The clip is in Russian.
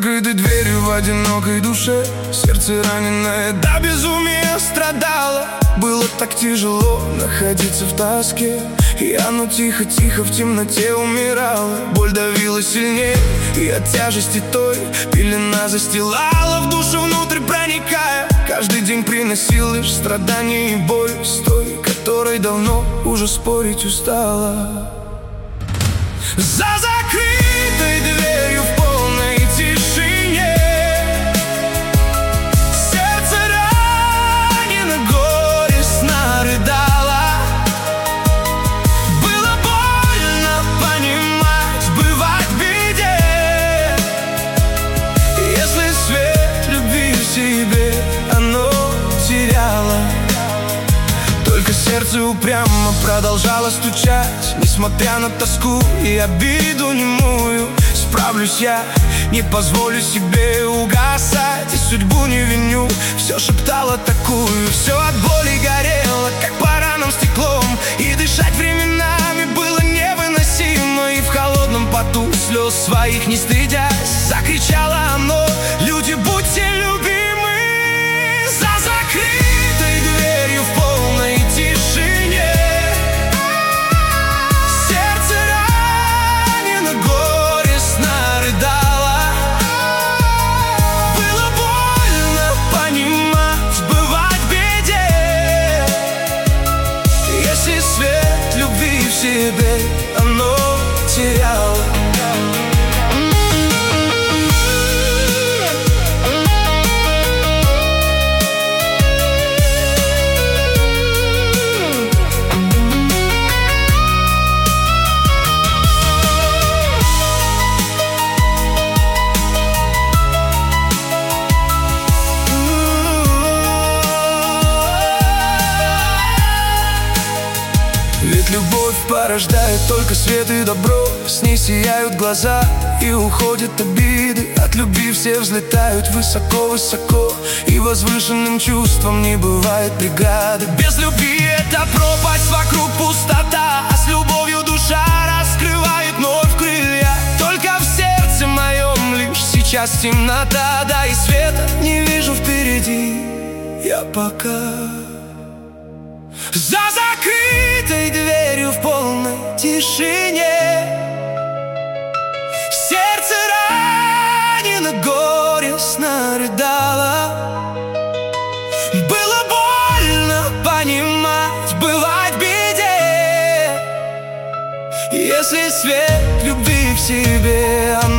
закрытой дверью в одинокой душе. Сердце раненое до безумия страдало. Было так тяжело находиться в тоске, и оно тихо-тихо в темноте умирало. Боль давила сильнее, и от тяжести той пелена застилала в душу внутрь проникая. Каждый день приносил лишь страдания и боль, с той, которой давно уже спорить устала. За закрытой дверью в полной тишине сердце ранено, горестно рыдало. Было больно понимать, бывать в беде, если свет любви в себе оно теряло. Только сердце упрямо продолжало стучать, несмотря на тоску и обиду немую. Справлюсь я, не позволю себе угасать, и судьбу не виню, все шептало такую. Все от боли горело, как по ранам стеклом, и дышать временами было невыносимо. И в холодном поту слез своих не стыдясь закричало оно: люди, будьте любимы. За закрытой дверью в полной тишине сердце ранено, горестно рыдало. Было больно понимать, бывать в беде, если свет любви в себе оно теряло. Ведь любовь порождает только свет и добро, с ней сияют глаза и уходят обиды. От любви все взлетают высоко-высоко, и возвышенным чувством не бывает преграды. Без любви это пропасть, вокруг пустота, а с любовью душа раскрывает вновь крылья. Только в сердце моем лишь сейчас темнота, да и света не вижу впереди я пока. За закрытой дверью в полной тишине сердце ранено, горестно рыдало. Было больно понимать, бывать в беде, если свет любви в себе